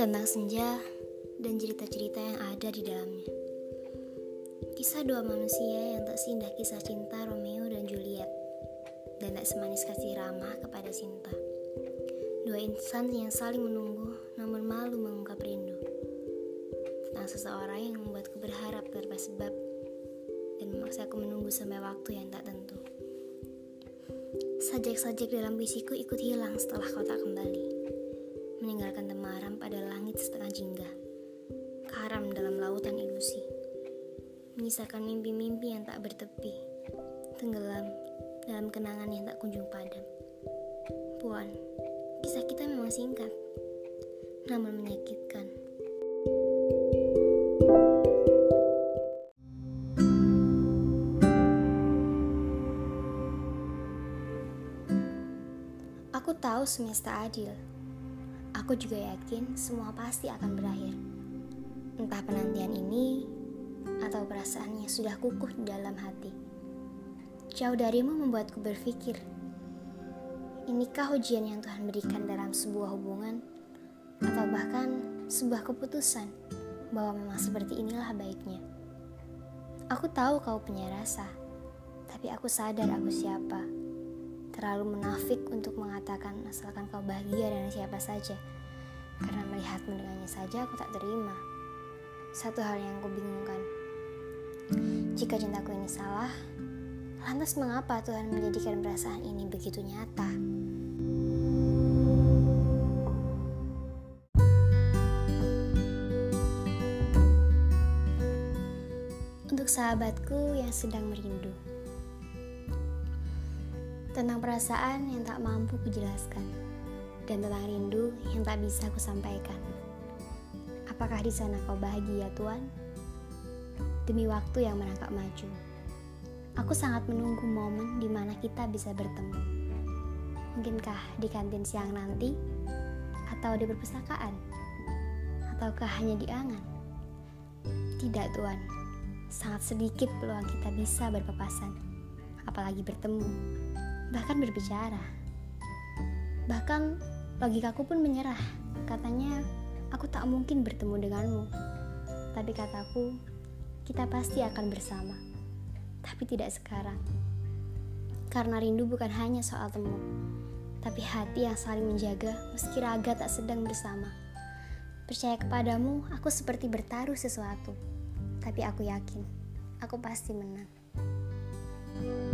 Tentang senja dan cerita-cerita yang ada di dalamnya. Kisah dua manusia yang tak seindah kisah cinta Romeo dan Juliet, dan tak semanis kasih Rama kepada Sinta. Dua insan yang saling menunggu namun malu mengungkap rindu. Tentang seseorang yang membuatku berharap tanpa sebab dan memaksaku menunggu sampai waktu yang tak tentu. Sajak-sajak dalam puisiku ikut hilang setelah kau tak kembali, meninggalkan temaram pada langit setengah jingga, karam dalam lautan ilusi, menyisakan mimpi-mimpi yang tak bertepi, tenggelam dalam kenangan yang tak kunjung padam. Puan, kisah kita memang singkat, namun menyakitkan. Aku tahu semesta adil. Aku juga yakin semua pasti akan berakhir. Entah penantian ini atau perasaan yang sudah kukuh di dalam hati. Jauh darimu membuatku berpikir, inikah ujian yang Tuhan berikan dalam sebuah hubungan, atau bahkan sebuah keputusan bahwa memang seperti inilah baiknya. Aku tahu kau punya rasa, tapi aku sadar aku siapa. Terlalu munafik untuk mengatakan asalkan kau bahagia dengan siapa saja, karena melihatmu dengannya saja aku tak terima. Satu hal yang aku bingungkan, jika cintaku ini salah, lantas mengapa Tuhan menjadikan perasaan ini begitu nyata? Untuk sahabatku yang sedang merindu, tentang perasaan yang tak mampu kujelaskan, dan tentang rindu yang tak bisa kusampaikan. Apakah di sana kau bahagia, Tuan? Demi waktu yang merangkak maju, aku sangat menunggu momen di mana kita bisa bertemu. Mungkinkah di kantin siang nanti, atau di perpustakaan, ataukah hanya di angan? Tidak, Tuan. Sangat sedikit peluang kita bisa berpapasan, apalagi bertemu, bahkan berbicara. Bahkan logikaku pun menyerah. Katanya aku tak mungkin bertemu denganmu. Tapi kataku, kita pasti akan bersama. Tapi tidak sekarang. Karena rindu bukan hanya soal temu, tapi hati yang saling menjaga meski raga tak sedang bersama. Percaya kepadamu, aku seperti bertaruh sesuatu. Tapi aku yakin, aku pasti menang.